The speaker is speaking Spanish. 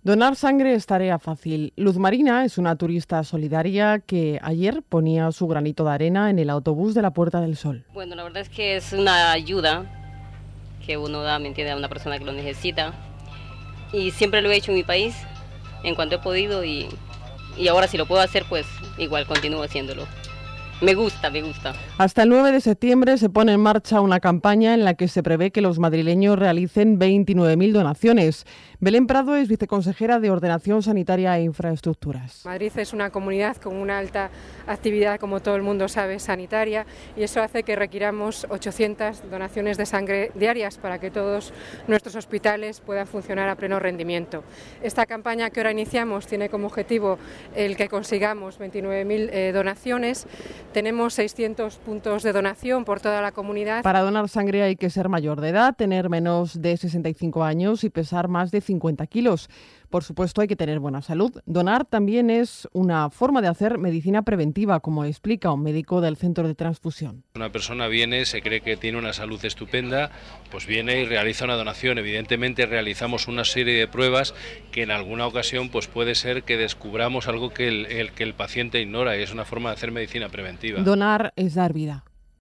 Donar sangre es tarea fácil. Luz Marina es una turista solidaria que ayer ponía su granito de arena en el autobús de la Puerta del Sol. Bueno, la verdad es que es una ayuda que uno da, ¿me entiende?, a una persona que lo necesita. Y siempre lo he hecho en mi país, en cuanto he podido, y ahora si lo puedo hacer, pues igual continúo haciéndolo. Me gusta. Hasta el 9 de septiembre se pone en marcha una campaña en la que se prevé que los madrileños realicen 29.000 donaciones. Belén Prado es viceconsejera de Ordenación Sanitaria e Infraestructuras. Madrid es una comunidad con una alta actividad, como todo el mundo sabe, sanitaria, y eso hace que requiramos 800 donaciones de sangre diarias para que todos nuestros hospitales puedan funcionar a pleno rendimiento. Esta campaña que ahora iniciamos tiene como objetivo el que consigamos 29.000 donaciones. Tenemos 600 puntos de donación por toda la comunidad. Para donar sangre hay que ser mayor de edad, tener menos de 65 años y pesar más de 50 kilos. Por supuesto, hay que tener buena salud. Donar también es una forma de hacer medicina preventiva, como explica un médico del Centro de Transfusión. Una persona viene, se cree que tiene una salud estupenda, pues viene y realiza una donación. Evidentemente realizamos una serie de pruebas que en alguna ocasión pues puede ser que descubramos algo que el paciente ignora, y es una forma de hacer medicina preventiva. Donar es dar vida.